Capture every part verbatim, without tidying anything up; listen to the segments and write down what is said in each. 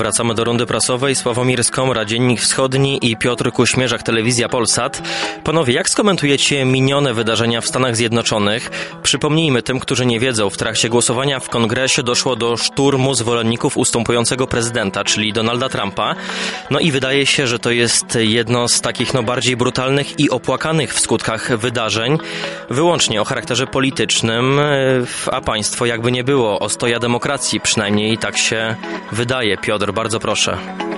Wracamy do rundy prasowej. Sławomir Skomra, Dziennik Wschodni i Piotr Kuśmierzak, Telewizja Polsat. Panowie, jak skomentujecie minione wydarzenia w Stanach Zjednoczonych? Przypomnijmy tym, którzy nie wiedzą, w trakcie głosowania w Kongresie doszło do szturmu zwolenników ustępującego prezydenta, czyli Donalda Trumpa. No i wydaje się, że to jest jedno z takich no bardziej brutalnych i opłakanych w skutkach wydarzeń, wyłącznie o charakterze politycznym, a państwo jakby nie było ostoja demokracji, przynajmniej tak się wydaje. Piotr, bardzo proszę.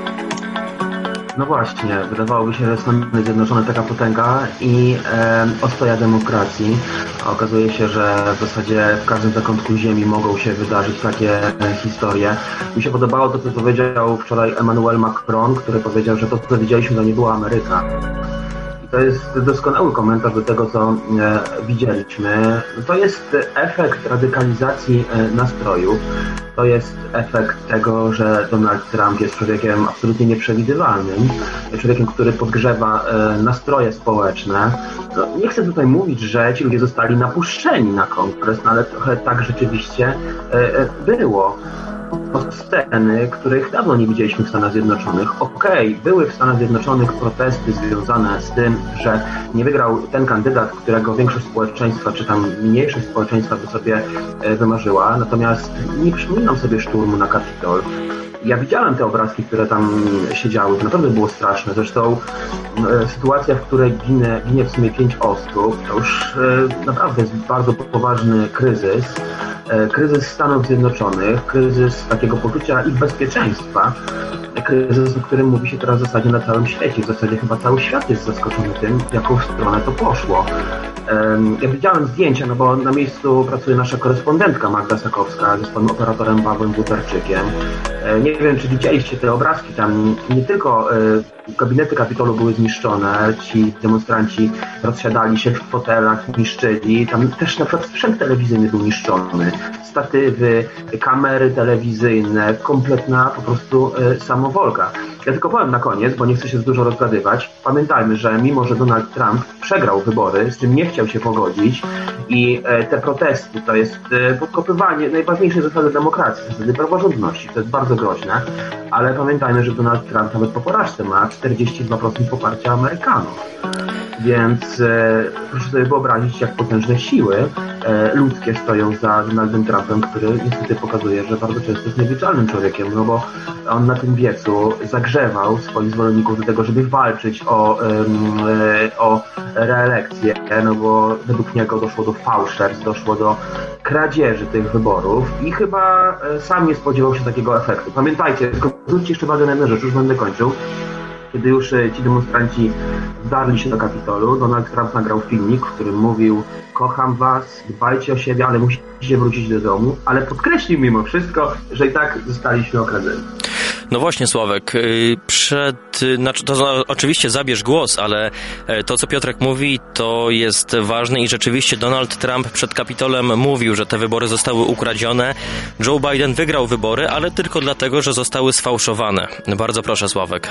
No właśnie, wydawałoby się, że Stany Zjednoczone taka potęga i e, ostoja demokracji. A okazuje się, że w zasadzie w każdym zakątku ziemi mogą się wydarzyć takie e, historie. Mi się podobało to, co powiedział wczoraj Emmanuel Macron, który powiedział, że to, co widzieliśmy, to nie była Ameryka. To jest doskonały komentarz do tego, co e, widzieliśmy. To jest efekt radykalizacji e, nastrojów. To jest efekt tego, że Donald Trump jest człowiekiem absolutnie nieprzewidywalnym. Człowiekiem, który podgrzewa e, nastroje społeczne. No, nie chcę tutaj mówić, że ci ludzie zostali napuszczeni na kongres, no, ale trochę tak rzeczywiście e, e, było. Sceny, których dawno nie widzieliśmy w Stanach Zjednoczonych. Okej, okay, były w Stanach Zjednoczonych protesty związane z tym, że nie wygrał ten kandydat, którego większość społeczeństwa, czy tam mniejszość społeczeństwa by sobie wymarzyła. Natomiast nie przypominam sobie szturmu na Kapitol. Ja widziałem te obrazki, które tam siedziały. To naprawdę było straszne. Zresztą e, sytuacja, w której ginie, ginie w sumie pięć osób, to już e, naprawdę jest bardzo poważny kryzys. E, kryzys Stanów Zjednoczonych, kryzys takiego poczucia ich bezpieczeństwa. Kryzys, o którym mówi się teraz w zasadzie na całym świecie. W zasadzie chyba cały świat jest zaskoczony tym, w jaką stronę to poszło. Ja widziałem zdjęcia, no bo na miejscu pracuje nasza korespondentka Magda Sakowska z panem operatorem Pawłem Butarczykiem. Nie wiem, czy widzieliście te obrazki, tam nie tylko gabinety Kapitolu były zniszczone, ci demonstranci rozsiadali się w fotelach, niszczyli, tam też na przykład sprzęt telewizyjny był niszczony, statywy, kamery telewizyjne, kompletna po prostu samowolka. Ja tylko powiem na koniec, bo nie chcę się za dużo rozgadywać. Pamiętajmy, że mimo, że Donald Trump przegrał wybory, z czym nie chciał się pogodzić i te protesty to jest podkopywanie najważniejszej zasady demokracji, zasady praworządności. To jest bardzo groźne, ale pamiętajmy, że Donald Trump nawet po porażce ma czterdzieści dwa procent poparcia Amerykanów. Więc e, proszę sobie wyobrazić, jak potężne siły e, ludzkie stoją za Donaldem Trumpem, który niestety pokazuje, że bardzo często jest niewidzialnym człowiekiem, no bo on na tym wiecu zagrzewał swoich zwolenników do tego, żeby walczyć o, e, o reelekcję, no bo według niego doszło do fałszerstw, doszło do kradzieży tych wyborów i chyba e, sam nie spodziewał się takiego efektu. Pamiętajcie, zwróćcie jeszcze uwagę na jedną rzecz, już będę kończył. Kiedy już ci demonstranci wdarli się do Kapitolu, Donald Trump nagrał filmik, w którym mówił: kocham was, dbajcie o siebie, ale musicie wrócić do domu, ale podkreślił mimo wszystko, że i tak zostaliśmy okradzeni. No właśnie, Sławek, przed, znaczy to oczywiście zabierz głos, ale to, co Piotrek mówi, to jest ważne i rzeczywiście Donald Trump przed Kapitolem mówił, że te wybory zostały ukradzione. Joe Biden wygrał wybory, ale tylko dlatego, że zostały sfałszowane. Bardzo proszę, Sławek.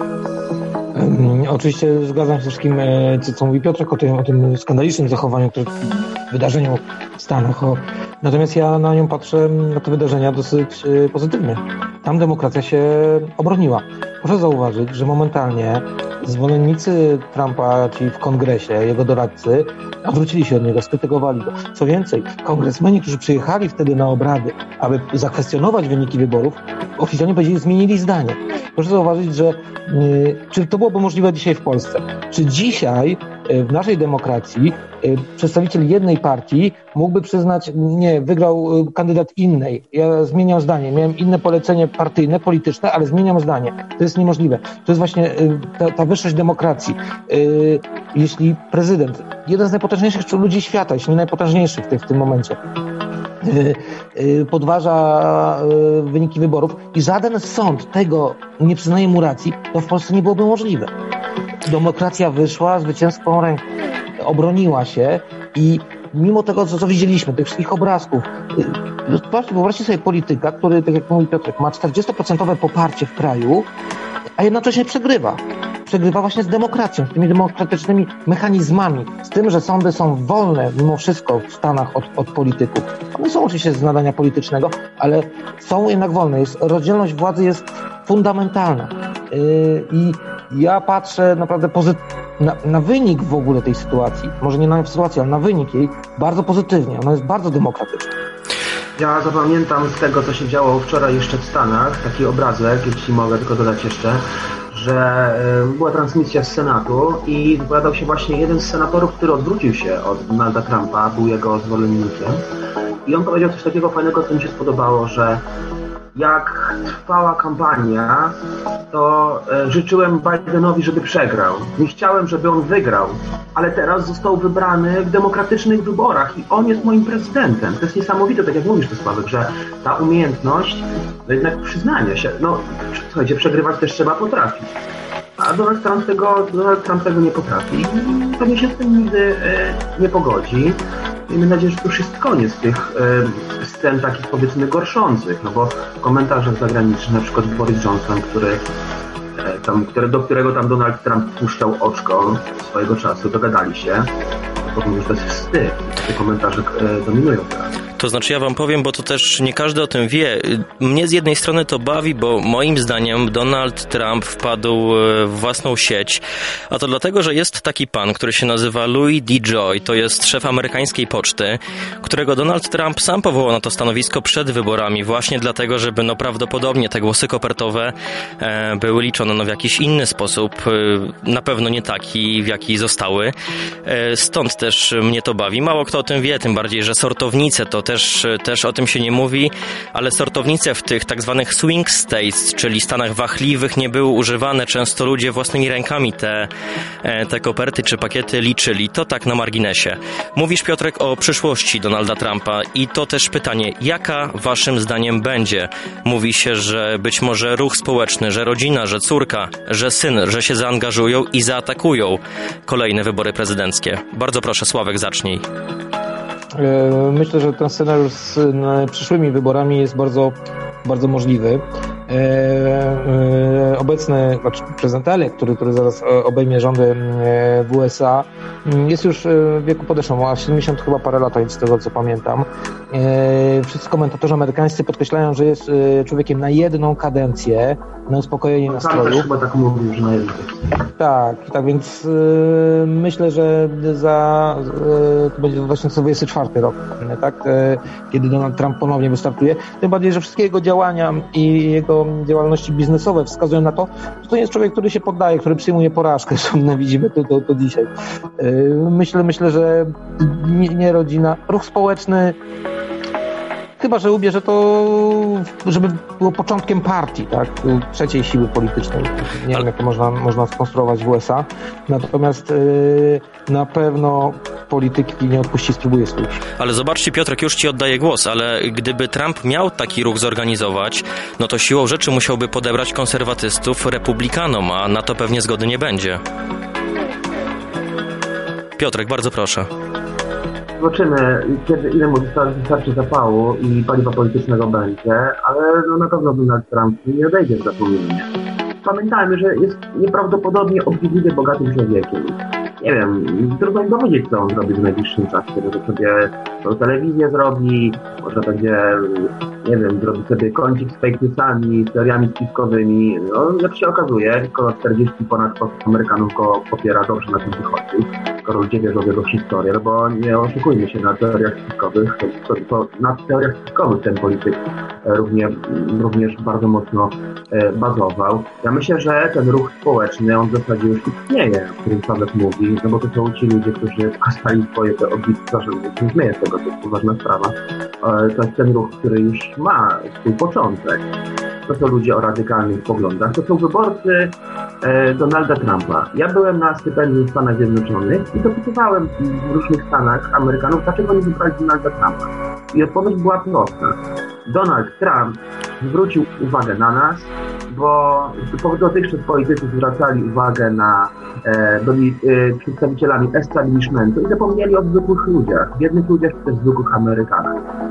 Oczywiście zgadzam się z wszystkim, co, co mówi Piotrek o tym, o tym skandalicznym zachowaniu, które, wydarzeniu w Stanach. O, natomiast ja na nią patrzę, na te wydarzenia dosyć pozytywnie. Tam demokracja się obroniła. Proszę zauważyć, że momentalnie zwolennicy Trumpa, ci w kongresie, jego doradcy, odwrócili się od niego, skrytykowali go. Co więcej, kongresmeni, którzy przyjechali wtedy na obrady, aby zakwestionować wyniki wyborów, oficjalnie powiedzieli, zmienili zdanie. Proszę zauważyć, że yy, czy to byłoby możliwe dzisiaj w Polsce? Czy dzisiaj yy, w naszej demokracji yy, przedstawiciel jednej partii mógłby przyznać, nie, wygrał yy, kandydat innej, ja zmieniam zdanie, miałem inne polecenie partyjne, polityczne, ale zmieniam zdanie. To jest niemożliwe. To jest właśnie yy, ta, ta wyższość demokracji. Yy, jeśli prezydent, jeden z najpotężniejszych ludzi świata, jeśli nie najpotężniejszy w, tej, w tym momencie, podważa wyniki wyborów i żaden sąd tego nie przyznaje mu racji, to w Polsce nie byłoby możliwe. Demokracja wyszła zwycięską ręką, obroniła się i mimo tego, co, co widzieliśmy, tych wszystkich obrazków, wyobraźcie sobie polityka, który, tak jak mówi Piotrek, ma czterdzieści procent poparcie w kraju, a jednocześnie przegrywa. Przegrywa właśnie z demokracją, z tymi demokratycznymi mechanizmami, z tym, że sądy są wolne mimo wszystko w Stanach od, od polityków. One są oczywiście z nadania politycznego, ale są jednak wolne. Jest, rozdzielność władzy jest fundamentalna. I ja patrzę naprawdę pozytywnie na, na wynik w ogóle tej sytuacji, może nie na sytuację, ale na wynik jej bardzo pozytywnie. Ona jest bardzo demokratyczna. Ja zapamiętam z tego, co się działo wczoraj jeszcze w Stanach, taki obrazek, jeśli mogę tylko dodać jeszcze, że była transmisja z Senatu i wypowiadał się właśnie jeden z senatorów, który odwrócił się od Donalda Trumpa, był jego zwolennikiem. I on powiedział coś takiego fajnego, co mi się spodobało, że jak trwała kampania, to życzyłem Bidenowi, żeby przegrał. Nie chciałem, żeby on wygrał, ale teraz został wybrany w demokratycznych wyborach i on jest moim prezydentem. To jest niesamowite, tak jak mówisz, Sławek, że ta umiejętność, no jednak przyznania się, no słuchajcie, przegrywać też trzeba potrafić. A Donald Trump tego, Donald Trump tego nie potrafi i pewnie się z tym nigdy e, nie pogodzi. Miejmy nadzieję, że to już jest koniec tych e, scen takich, powiedzmy, gorszących, no bo w komentarzach zagranicznych, na przykład Boris Johnson, który, e, tam, który, do którego tam Donald Trump puszczał oczko swojego czasu, dogadali się, to powiem, że to jest wstyd. Te komentarze e, dominują teraz. To znaczy ja wam powiem, bo to też nie każdy o tym wie. Mnie z jednej strony to bawi, bo moim zdaniem Donald Trump wpadł w własną sieć, a to dlatego, że jest taki pan, który się nazywa Louis DeJoy, to jest szef amerykańskiej poczty, którego Donald Trump sam powołał na to stanowisko przed wyborami, właśnie dlatego, żeby no prawdopodobnie te głosy kopertowe e, były liczone no, w jakiś inny sposób, e, na pewno nie taki, w jaki zostały. E, stąd też mnie to bawi. Mało kto o tym wie, tym bardziej, że sortownice to Też, też o tym się nie mówi, ale sortownice w tych tak zwanych swing states, czyli stanach wahliwych, nie były używane. Często ludzie własnymi rękami te, te koperty czy pakiety liczyli. To tak na marginesie. Mówisz, Piotrek, o przyszłości Donalda Trumpa i to też pytanie, jaka waszym zdaniem będzie? Mówi się, że być może ruch społeczny, że rodzina, że córka, że syn, że się zaangażują i zaatakują kolejne wybory prezydenckie. Bardzo proszę, Sławek, zacznij. Myślę, że ten scenariusz z przyszłymi wyborami jest bardzo, bardzo możliwy. Obecny znaczy prezydent Elek, który, który zaraz obejmie rządy w U S A, jest już w wieku podeszłym, ma siedemdziesiąt chyba parę lat, z tego co pamiętam. Wszyscy komentatorzy amerykańscy podkreślają, że jest człowiekiem na jedną kadencję, na uspokojenie nastrojów. Tam też chyba tak mówił, że na jedną. Tak, tak więc yy, myślę, że za yy, to będzie dwa tysiące dwudziesty czwarty rok, tak, yy, kiedy Donald Trump ponownie wystartuje. Tym bardziej, że wszystkie jego działania i jego działalności biznesowe wskazują na to, że to nie jest człowiek, który się poddaje, który przyjmuje porażkę. Zresztą widzimy to, to, to dzisiaj. Yy, myślę, myślę, że nie, nie rodzina, ruch społeczny. Chyba że ubierze to, żeby było początkiem partii, tak? Trzeciej siły politycznej. Nie wiem, jak to można, można skonstruować w U S A. Natomiast yy, na pewno polityki nie odpuści, spróbuje swój. Ale zobaczcie, Piotrek, już ci oddaję głos, ale gdyby Trump miał taki ruch zorganizować, no to siłą rzeczy musiałby podebrać konserwatystów republikanom, a na to pewnie zgody nie będzie. Piotrek, bardzo proszę. Zobaczymy, kiedy, ile mu wystarczy zapału i paliwa politycznego będzie, ale no na pewno Donald Trump nie odejdzie w zapomnienie. Pamiętajmy, że jest nieprawdopodobnie obrzydliwie bogatym człowiekiem. Nie wiem, trudno mi powiedzieć, co on zrobi w najbliższym czasie. Może sobie tą telewizję zrobi, może będzie, nie wiem, zrobi sobie kącik z fake newsami, z teoriami spiskowymi. No, jak się okazuje, tylko czterdzieści ponad Amerykanów go popiera, dobrze na tym wychodzi, skoro ludzie wierzą w jego historię, no bo nie oszukujmy się na teoriach spiskowych, to, to, to na teoriach spiskowych ten polityk równie, również bardzo mocno e, bazował. Ja myślę, że ten ruch społeczny, on w zasadzie już istnieje, o którym Sławek mówi, no bo to są ci ludzie, którzy pokazali swoje te oblicze, że nie śmieję z tego, to jest poważna sprawa. E, to jest ten ruch, który już ma swój początek. To są ludzie o radykalnych poglądach. To są wyborcy e, Donalda Trumpa. Ja byłem na stypendium w Stanach Zjednoczonych i dopytywałem w różnych Stanach Amerykanów, dlaczego nie wybrali Donalda Trumpa. I odpowiedź była prosta. Donald Trump zwrócił uwagę na nas, bo dotychczas politycy zwracali uwagę na e, do, e, przedstawicielami establishmentu i zapomnieli o zwykłych ludziach, biednych ludziach czy też zwykłych Amerykanach. I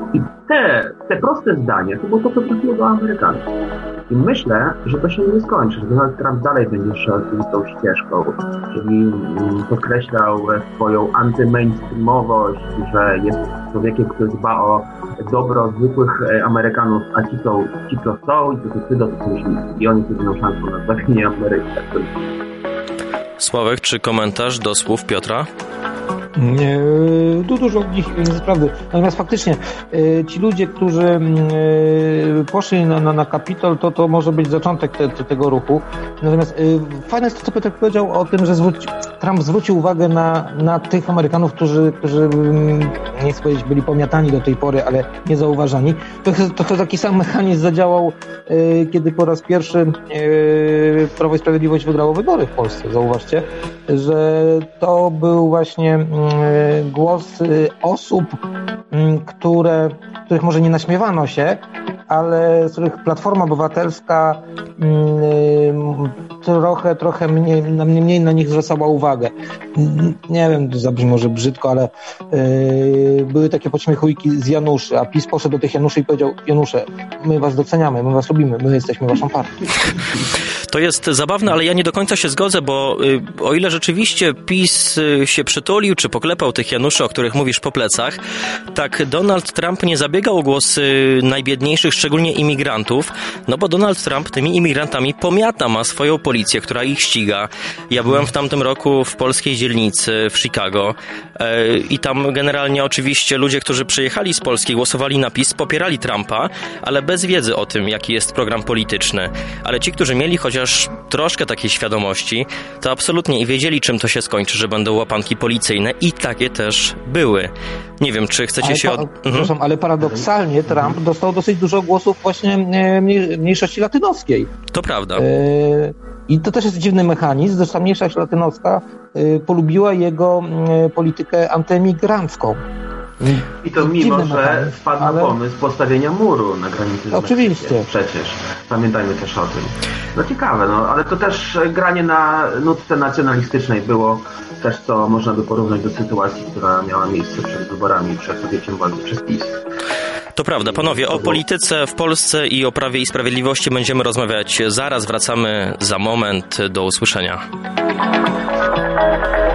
te, te proste zdania to było to, co trafiło do Amerykanów. I myślę, że to się nie skończy, że Donald Trump dalej będzie szedł tą ścieżką, czyli podkreślał swoją antymainstreamowość, że jest człowiekiem, który dba o dobro zwykłych Amerykanów, a ci są, ci co są i to decydują, to są myśli i oni jedyną szansą na zbawienie Ameryki. Sławek, czy komentarz do słów Piotra? Nie, tu dużo nich nie sprawdzę. Natomiast faktycznie ci ludzie, którzy poszli na, na, na Kapitol, to, to może być zaczątek te, te, tego ruchu. Natomiast fajne jest to, co Piotr powiedział o tym, że zwróci, Trump zwrócił uwagę na, na tych Amerykanów, którzy, którzy nie chcę powiedzieć, byli pomiatani do tej pory, ale nie zauważani. Trochę, trochę taki sam mechanizm zadziałał, kiedy po raz pierwszy Prawo i Sprawiedliwość wygrało wybory w Polsce. Zauważcie, że to był właśnie głos osób, które, których może nie naśmiewano się, ale z których Platforma Obywatelska trochę, trochę mniej, mniej na nich zwracała uwagę. Nie wiem, to zabrzmi może brzydko, ale były takie podśmiechujki z Januszy, a PiS poszedł do tych Januszy i powiedział: Janusze, my was doceniamy, my was lubimy, my jesteśmy waszą partią. To jest zabawne, ale ja nie do końca się zgodzę, bo y, o ile rzeczywiście PiS y, się przytulił, czy poklepał tych Januszy, o których mówisz, po plecach, tak Donald Trump nie zabiegał o głos y, najbiedniejszych, szczególnie imigrantów, no bo Donald Trump tymi imigrantami pomiata, ma swoją policję, która ich ściga. Ja byłem w tamtym roku w polskiej dzielnicy w Chicago y, i tam generalnie oczywiście ludzie, którzy przyjechali z Polski, głosowali na PiS, popierali Trumpa, ale bez wiedzy o tym, jaki jest program polityczny. Ale ci, którzy mieli chociaż troszkę takiej świadomości, to absolutnie i wiedzieli, czym to się skończy, że będą łapanki policyjne i takie też były. Nie wiem, czy chcecie ale się... Od... Pa, przepraszam, mhm. ale paradoksalnie Trump dostał dosyć dużo głosów właśnie mniejszości latynoskiej. To prawda. Yy, I to też jest dziwny mechanizm, zresztą mniejszość latynoska yy, polubiła jego yy, politykę antyemigrancką. I to mimo, że wpadł na ale... pomysł postawienia muru na granicy. Oczywiście. Przecież. Pamiętajmy też o tym. No ciekawe, no ale to też granie na nutce nacjonalistycznej było też, co można by porównać do sytuacji, która miała miejsce przed wyborami, przed podjęciem władzy przez PiS. To prawda, panowie, o polityce w Polsce i o Prawie i Sprawiedliwości będziemy rozmawiać zaraz. Wracamy za moment. Do usłyszenia.